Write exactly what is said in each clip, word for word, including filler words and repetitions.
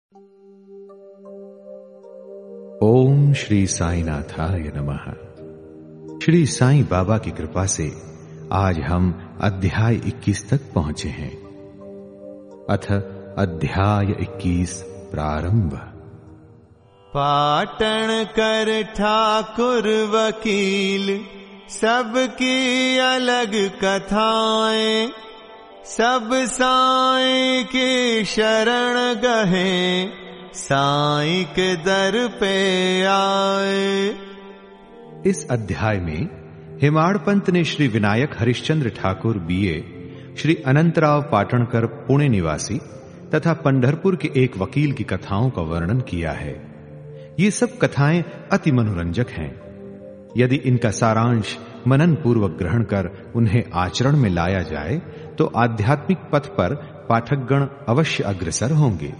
ओम श्री साईनाथाय नमः। श्री साईं बाबा की कृपा से आज हम अध्याय इक्कीस तक पहुंचे हैं। अथ अध्याय इक्कीस प्रारंभ। पाटन कर ठाकुर वकील, सबकी अलग कथाएं, सब साईं की शरण गहे, साईं के दर पे आए। इस अध्याय में हेमाड़ पंत ने श्री विनायक हरिश्चंद्र ठाकुर बीए, श्री अनंतराव पाटणकर पुणे निवासी तथा पंढरपुर के एक वकील की कथाओं का वर्णन किया है। ये सब कथाएं अति मनोरंजक हैं। यदि इनका सारांश मनन पूर्वक ग्रहण कर उन्हें आचरण में लाया जाए तो आध्यात्मिक पथ पर पाठकगण अवश्य अग्रसर होंगे।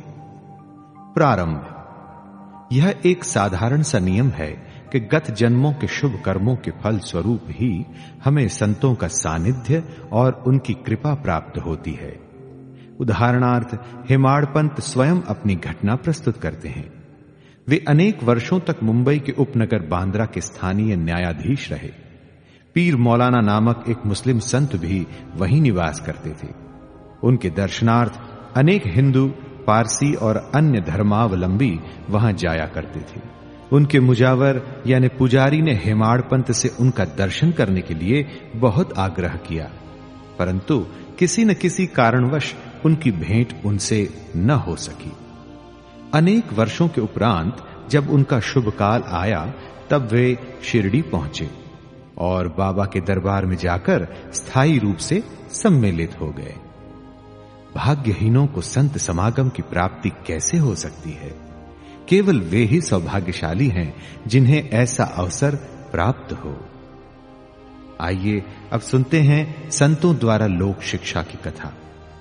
प्रारंभ। यह एक साधारण सा नियम है कि गत जन्मों के शुभ कर्मों के फल स्वरूप ही हमें संतों का सानिध्य और उनकी कृपा प्राप्त होती है। उदाहरणार्थ हेमाड़ पंत स्वयं अपनी घटना प्रस्तुत करते हैं। वे अनेक वर्षों तक मुंबई के उपनगर बांद्रा के स्थानीय न्यायाधीश रहे। पीर मौलाना नामक एक मुस्लिम संत भी वहीं निवास करते थे। उनके दर्शनार्थ अनेक हिंदू, पारसी और अन्य धर्मावलंबी वहां जाया करते थे। उनके मुजावर यानी पुजारी ने हेमाड़ पंत से उनका दर्शन करने के लिए बहुत आग्रह किया, परंतु किसी न किसी कारणवश उनकी भेंट उनसे न हो सकी। अनेक वर्षों के उपरांत जब उनका शुभ काल आया तब वे शिरडी पहुंचे और बाबा के दरबार में जाकर स्थायी रूप से सम्मिलित हो गए। भाग्यहीनों को संत समागम की प्राप्ति कैसे हो सकती है? केवल वे ही सौभाग्यशाली हैं जिन्हें ऐसा अवसर प्राप्त हो। आइए अब सुनते हैं संतों द्वारा लोक शिक्षा की कथा।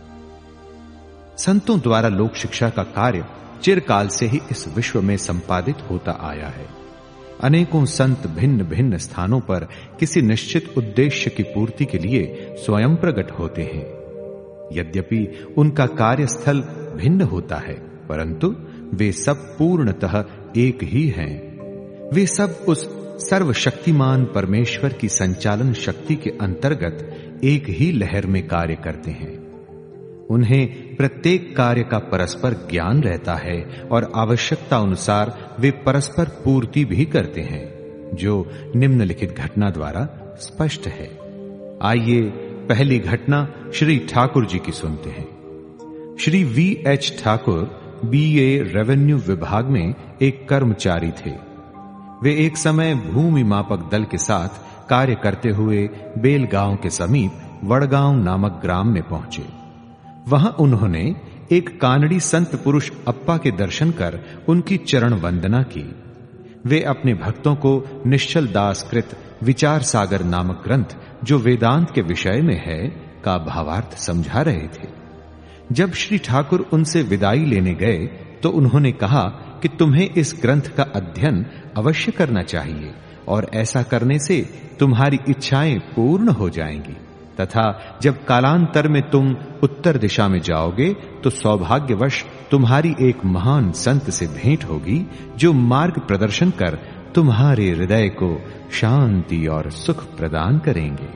संतों द्वारा लोक शिक्षा का कार्य चिरकाल से ही इस विश्व में संपादित होता आया है। अनेकों संत भिन्न भिन्न स्थानों पर किसी निश्चित उद्देश्य की पूर्ति के लिए स्वयं प्रकट होते हैं। यद्यपि उनका कार्यस्थल भिन्न होता है, परंतु वे सब पूर्णतः एक ही हैं। वे सब उस सर्वशक्तिमान परमेश्वर की संचालन शक्ति के अंतर्गत एक ही लहर में कार्य करते हैं। उन्हें प्रत्येक कार्य का परस्पर ज्ञान रहता है और आवश्यकता अनुसार वे परस्पर पूर्ति भी करते हैं, जो निम्नलिखित घटना द्वारा स्पष्ट है। आइए पहली घटना श्री ठाकुर जी की सुनते हैं। Shri V H Thakur BA revenue विभाग में एक कर्मचारी थे। वे एक समय भूमि मापक दल के साथ कार्य करते हुए बेलगांव के समीप वड़गांव नामक ग्राम में पहुंचे। वहां उन्होंने एक कानड़ी संत पुरुष अप्पा के दर्शन कर उनकी चरण वंदना की। वे अपने भक्तों को निश्चल दास कृत विचार सागर नामक ग्रंथ, जो वेदांत के विषय में है, का भावार्थ समझा रहे थे। जब श्री ठाकुर उनसे विदाई लेने गए तो उन्होंने कहा कि तुम्हें इस ग्रंथ का अध्ययन अवश्य करना चाहिए और ऐसा करने से तुम्हारी इच्छाएं पूर्ण हो जाएंगी तथा जब कालांतर में तुम उत्तर दिशा में जाओगे तो सौभाग्यवश तुम्हारी एक महान संत से भेंट होगी, जो मार्ग प्रदर्शन कर तुम्हारे हृदय को शांति और सुख प्रदान करेंगे।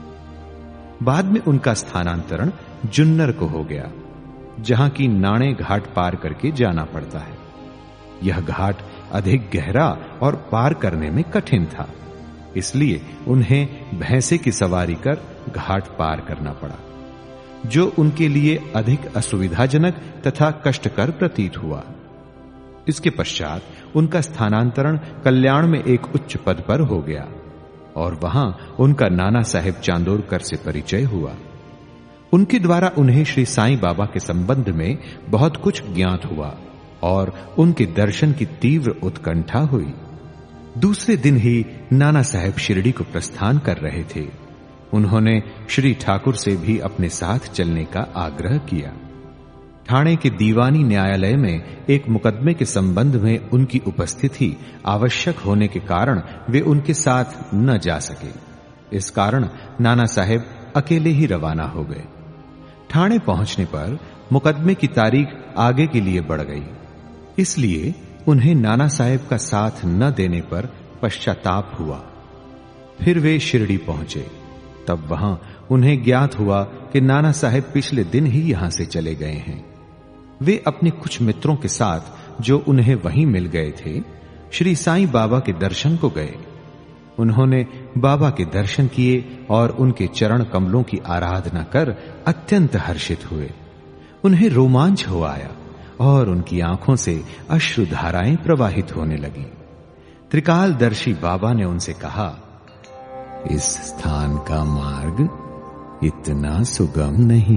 बाद में उनका स्थानांतरण जुन्नर को हो गया, जहां की नाणे घाट पार करके जाना पड़ता है। यह घाट अधिक गहरा और पार करने में कठिन था, इसलिए उन्हें भैंसे की सवारी कर घाट पार करना पड़ा, जो उनके लिए अधिक असुविधाजनक तथा कष्टकर प्रतीत हुआ। इसके पश्चात उनका स्थानांतरण कल्याण में एक उच्च पद पर हो गया और वहां उनका नाना साहेब चांदोरकर से परिचय हुआ। उनके द्वारा उन्हें श्री साईं बाबा के संबंध में बहुत कुछ ज्ञात हुआ और उनके दर्शन की तीव्र उत्कंठा हुई। दूसरे दिन ही नाना साहेब शिरडी को प्रस्थान कर रहे थे। उन्होंने श्री ठाकुर से भी अपने साथ चलने का आग्रह किया। ठाणे के दीवानी न्यायालय में एक मुकदमे के संबंध में उनकी उपस्थिति आवश्यक होने के कारण वे उनके साथ न जा सके। इस कारण नाना साहेब अकेले ही रवाना हो गए। ठाणे पहुंचने पर मुकदमे की तारीख आगे के लिए बढ़ गई इसलिए उन्हें नाना साहेब का साथ न देने पर पश्चाताप हुआ। फिर वे शिरडी पहुंचे। तब वहां उन्हें ज्ञात हुआ कि नाना साहेब पिछले दिन ही यहां से चले गए हैं। वे अपने कुछ मित्रों के साथ जो उन्हें वहीं मिल गए थे, श्री साईं बाबा के दर्शन को गए। उन्होंने बाबा के दर्शन किए और उनके चरण कमलों की आराधना कर अत्यंत हर्षित हुए। उन्हें रोमांच हो आया और उनकी आंखों से अश्रुधाराएं प्रवाहित होने लगी। त्रिकालदर्शी बाबा ने उनसे कहा, इस स्थान का मार्ग इतना सुगम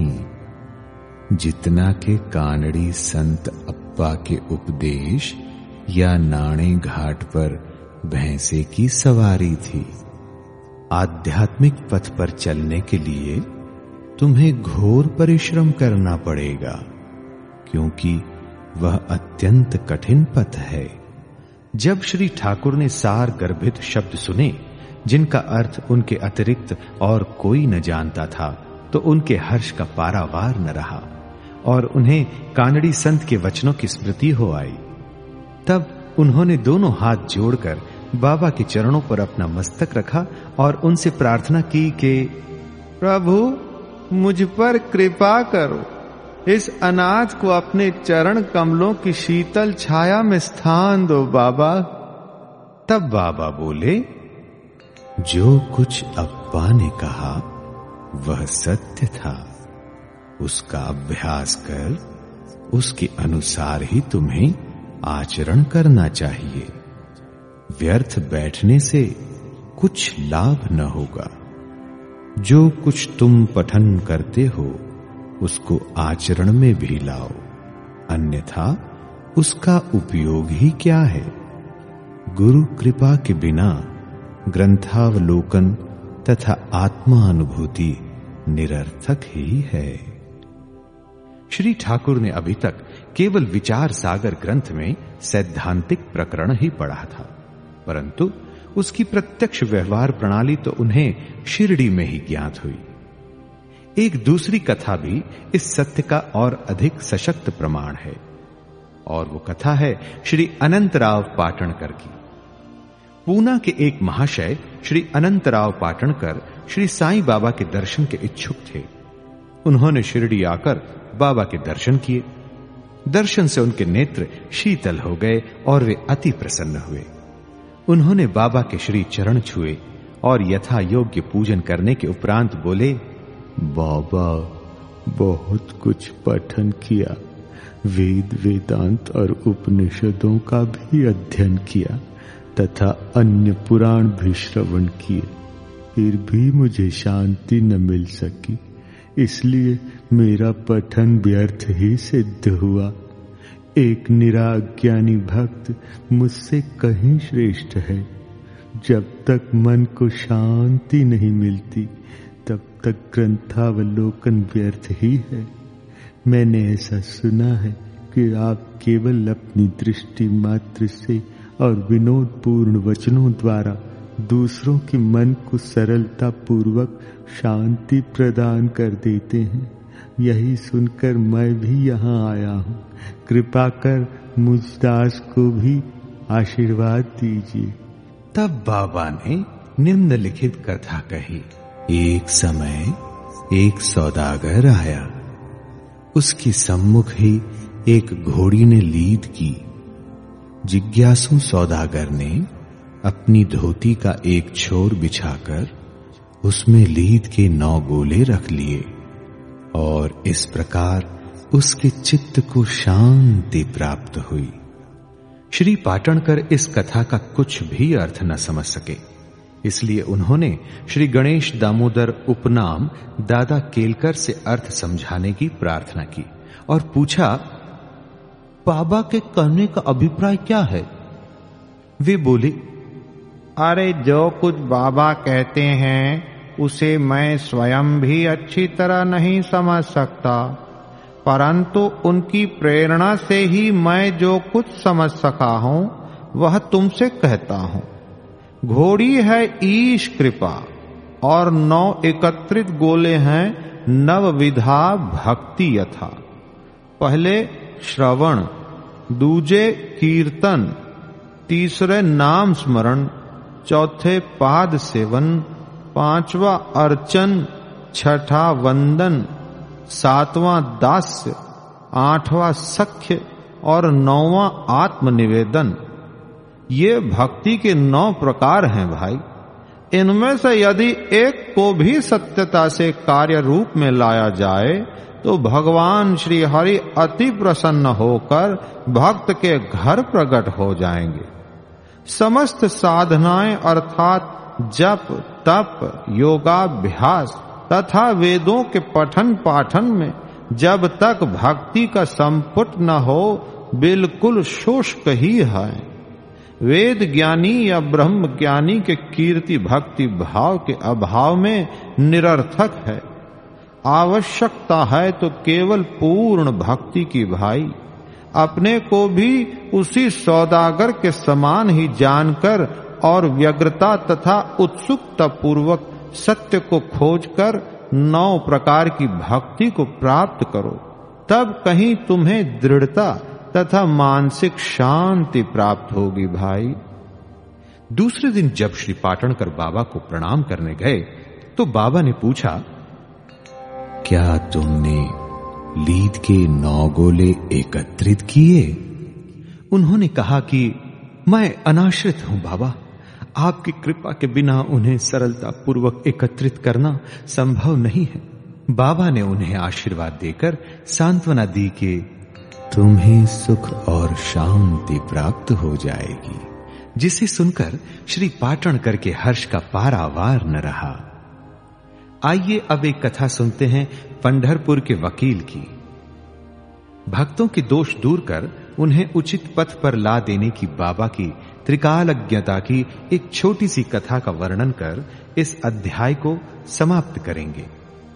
नहीं जितना के कानड़ी संत अप्पा के उपदेश या नाणे घाट पर भैंसे की सवारी थी। आध्यात्मिक पथ पर चलने के लिए तुम्हें घोर परिश्रम करना पड़ेगा, क्योंकि वह अत्यंत कठिन पथ है। जब श्री ठाकुर ने सार गर्भित शब्द सुने, जिनका अर्थ उनके अतिरिक्त और कोई न जानता था, तो उनके हर्ष का पारावार न रहा और उन्हें कानड़ी संत के वचनों की स्मृति हो आई। तब उन्होंने दोनों हाथ जोड़कर बाबा के चरणों पर अपना मस्तक रखा और उनसे प्रार्थना की कि प्रभु, मुझ पर कृपा करो, इस अनाथ को अपने चरण कमलों की शीतल छाया में स्थान दो बाबा। तब बाबा बोले, जो कुछ अप्पा ने कहा वह सत्य था। उसका अभ्यास कर उसके अनुसार ही तुम्हें आचरण करना चाहिए। व्यर्थ बैठने से कुछ लाभ न होगा। जो कुछ तुम पठन करते हो उसको आचरण में भी लाओ, अन्यथा उसका उपयोग ही क्या है। गुरु कृपा के बिना ग्रंथावलोकन तथा आत्मानुभूति निरर्थक ही है। श्री ठाकुर ने अभी तक केवल विचार सागर ग्रंथ में सैद्धांतिक प्रकरण ही पढ़ा था, परंतु उसकी प्रत्यक्ष व्यवहार प्रणाली तो उन्हें शिरडी में ही ज्ञात हुई। एक दूसरी कथा भी इस सत्य का और अधिक सशक्त प्रमाण है, और वो कथा है श्री अनंतराव पाटणकर की। पूना के एक महाशय श्री अनंतराव पाटणकर श्री साईं बाबा के दर्शन के इच्छुक थे। उन्होंने शिरडी आकर बाबा के दर्शन किए। दर्शन से उनके नेत्र शीतल हो गए और वे अति प्रसन्न हुए। उन्होंने बाबा के श्री चरण छुए और यथा योग्य पूजन करने के उपरांत बोले, बाबा, बहुत कुछ पठन किया, वेद वेदांत और उपनिषदों का भी अध्ययन किया तथा अन्य पुराण भी श्रवण किए, फिर भी मुझे शांति न मिल सकी। इसलिए मेरा पठन व्यर्थ ही सिद्ध हुआ। एक निराज्ञानी भक्त मुझसे कहीं श्रेष्ठ है। जब तक मन को शांति नहीं मिलती तब तक ग्रंथावलोकन व्यर्थ ही है। मैंने ऐसा सुना है कि आप केवल अपनी दृष्टि मात्र से और विनोदपूर्ण वचनों द्वारा दूसरों के मन को सरलता पूर्वक शांति प्रदान कर देते हैं। यही सुनकर मैं भी यहाँ आया हूँ। कृपा कर मुझ दास को भी आशीर्वाद दीजिए। तब बाबा ने निम्नलिखित कथा कही। एक समय एक सौदागर आया। उसके सम्मुख ही एक घोड़ी ने लीद की। जिज्ञासु सौदागर ने अपनी धोती का एक छोर बिछाकर उसमें लीद के नौ गोले रख लिए और इस प्रकार उसके चित्त को शांति प्राप्त हुई। श्री पाटणकर इस कथा का कुछ भी अर्थ न समझ सके, इसलिए उन्होंने श्री गणेश दामोदर उपनाम दादा केलकर से अर्थ समझाने की प्रार्थना की और पूछा, बाबा के कहने का अभिप्राय क्या है? वे बोले, अरे जो कुछ बाबा कहते हैं उसे मैं स्वयं भी अच्छी तरह नहीं समझ सकता, परंतु उनकी प्रेरणा से ही मैं जो कुछ समझ सका हूं वह तुमसे कहता हूं। घोड़ी है ईश कृपा और नौ एकत्रित गोले हैं नवविधा भक्ति यथा। पहले श्रवण, दूजे कीर्तन, तीसरे नाम स्मरण, चौथे पाद सेवन, पांचवा अर्चन, छठा वंदन, सातवां दास्य, आठवां सख्य और नौवां आत्मनिवेदन। ये भक्ति के नौ प्रकार हैं भाई। इनमें से यदि एक को भी सत्यता से कार्य रूप में लाया जाए तो भगवान श्री हरि अति प्रसन्न होकर भक्त के घर प्रकट हो जाएंगे। समस्त साधनाएं अर्थात जप, तप, योगाभ्यास तथा वेदों के पठन पाठन में जब तक भक्ति का संपुट न हो बिल्कुल शुष्क ही है। वेद ज्ञानी या ब्रह्म ज्ञानी के कीर्ति भक्ति भाव के अभाव में निरर्थक है। आवश्यकता है तो केवल पूर्ण भक्ति की भाई। अपने को भी उसी सौदागर के समान ही जानकर और व्यग्रता तथा उत्सुकता पूर्वक सत्य को खोजकर नौ प्रकार की भक्ति को प्राप्त करो, तब कहीं तुम्हें दृढ़ता तथा मानसिक शांति प्राप्त होगी भाई। दूसरे दिन जब श्री पाटणकर बाबा को प्रणाम करने गए तो बाबा ने पूछा, क्या तुमने लीद के नौ गोले एकत्रित किए? उन्होंने कहा कि मैं अनाश्रित हूं बाबा, आपकी कृपा के बिना उन्हें सरलता पूर्वक एकत्रित करना संभव नहीं है। बाबा ने उन्हें आशीर्वाद देकर सांत्वना दी कि तुम्हें सुख और शांति प्राप्त हो जाएगी, जिसे सुनकर श्री पाटणकर के हर्ष का पारावार न रहा। आइए अब एक कथा सुनते हैं पंढरपुर के वकील की। भक्तों के दोष दूर कर उन्हें उचित पथ पर ला देने की बाबा की त्रिकालज्ञता की एक छोटी सी कथा का वर्णन कर इस अध्याय को समाप्त करेंगे।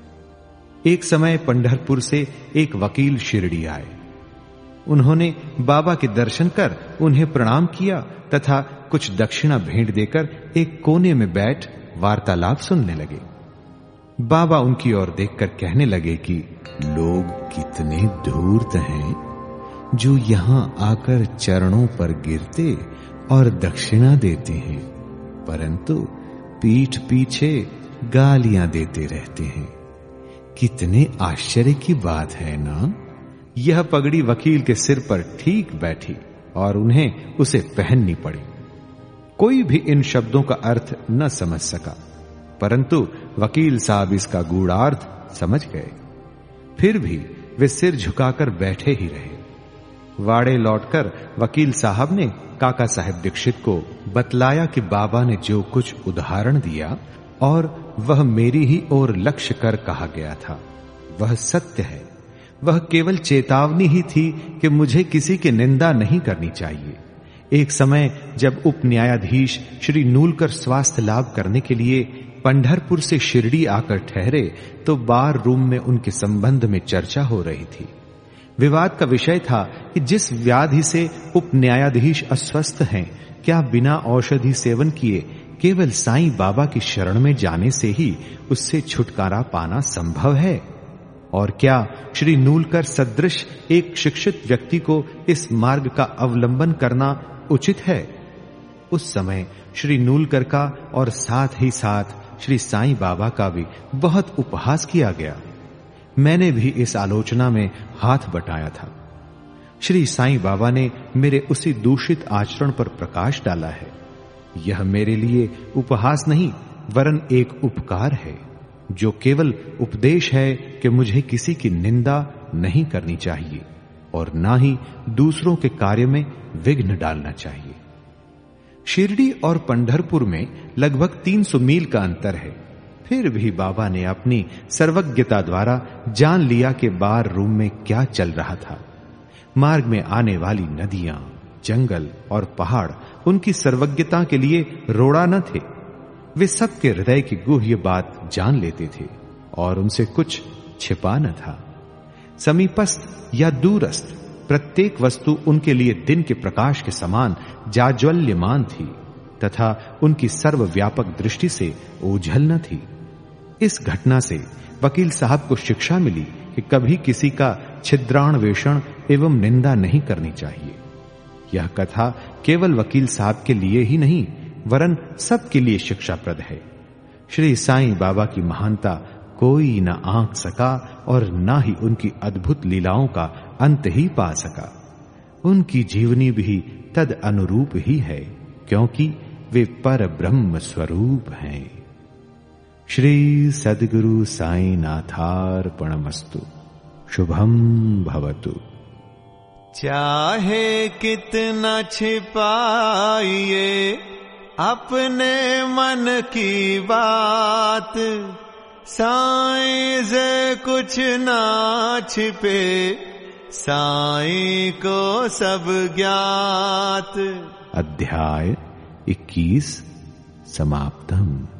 एक समय पंढरपुर से एक वकील शिरडी आए। उन्होंने बाबा के दर्शन कर उन्हें प्रणाम किया तथा कुछ दक्षिणा भेंट देकर एक कोने में बैठ वार्तालाप सुनने लगे। बाबा उनकी ओर देखकर कहने लगे कि लोग कितने धूर्त हैं जो यहां आकर चरणों पर गिरते और दक्षिणा देते हैं, परंतु पीठ पीछे गालियां देते रहते हैं। कितने आश्चर्य की बात है ना। यह पगड़ी वकील के सिर पर ठीक बैठी और उन्हें उसे पहननी पड़ी। कोई भी इन शब्दों का अर्थ न समझ सका, परंतु वकील साहब इसका गूढ़ार्थ समझ गए। फिर भी वे सिर झुकाकर बैठे ही रहे। वाड़े लौटकर वकील साहब ने काका साहेब दीक्षित को बतलाया कि बाबा ने जो कुछ उदाहरण दिया और वह मेरी ही ओर लक्ष्य कर कहा गया था, वह सत्य है। वह केवल चेतावनी ही थी कि मुझे किसी की निंदा नहीं करनी चाहिए। एक समय जब उप न्यायाधीश श्री नूलकर स्वास्थ्य लाभ करने के लिए पंढरपुर से शिरडी आकर ठहरे तो बार रूम में उनके संबंध में चर्चा हो रही थी। विवाद का विषय था कि जिस व्याधि से उप न्यायाधीश अस्वस्थ हैं, क्या बिना औषधि सेवन किए केवल साईं बाबा की शरण में जाने से ही उससे छुटकारा पाना संभव है? और क्या श्री नूलकर सदृश एक शिक्षित व्यक्ति को इस मार्ग का अवलंबन करना उचित है? उस समय श्री नूलकर का और साथ ही साथ श्री साईं बाबा का भी बहुत उपहास किया गया। मैंने भी इस आलोचना में हाथ बटाया था। श्री साईं बाबा ने मेरे उसी दूषित आचरण पर प्रकाश डाला है। यह मेरे लिए उपहास नहीं वरन एक उपकार है, जो केवल उपदेश है कि मुझे किसी की निंदा नहीं करनी चाहिए और ना ही दूसरों के कार्य में विघ्न डालना चाहिए। शिरडी और पंढरपुर में लगभग तीन सौ मील का अंतर है। फिर भी बाबा ने अपनी सर्वज्ञता द्वारा जान लिया कि बार रूम में क्या चल रहा था। मार्ग में आने वाली नदियां, जंगल और पहाड़ उनकी सर्वज्ञता के लिए रोड़ा न थे। वे सबके हृदय की गुह्य बात जान लेते थे और उनसे कुछ छिपा न था। समीपस्थ या दूरस्थ प्रत्येक वस्तु उनके लिए दिन के प्रकाश के समान जाज्वल्यमान थी तथा उनकी सर्वव्यापक दृष्टि से ओझल न थी। इस घटना से वकील साहब को शिक्षा मिली कि कभी किसी का छिद्रान्वेषण एवं निंदा नहीं करनी चाहिए। यह कथा केवल वकील साहब के लिए ही नहीं वरन सबके लिए शिक्षाप्रद है। श्री साईं बाबा की महानता कोई न आंक सका और न ही उनकी अद्भुत लीलाओं का अंत ही पा सका। उनकी जीवनी भी तद अनुरूप ही है, क्योंकि वे पर ब्रह्म स्वरूप हैं। श्री सद्गुरु साईं नाथार्पणमस्तु। शुभम भवतु। चाहे कितना छिपाइए अपने मन की बात, साईं से कुछ ना छिपे, साईं को सब ज्ञात। अध्याय इक्कीस समाप्तम।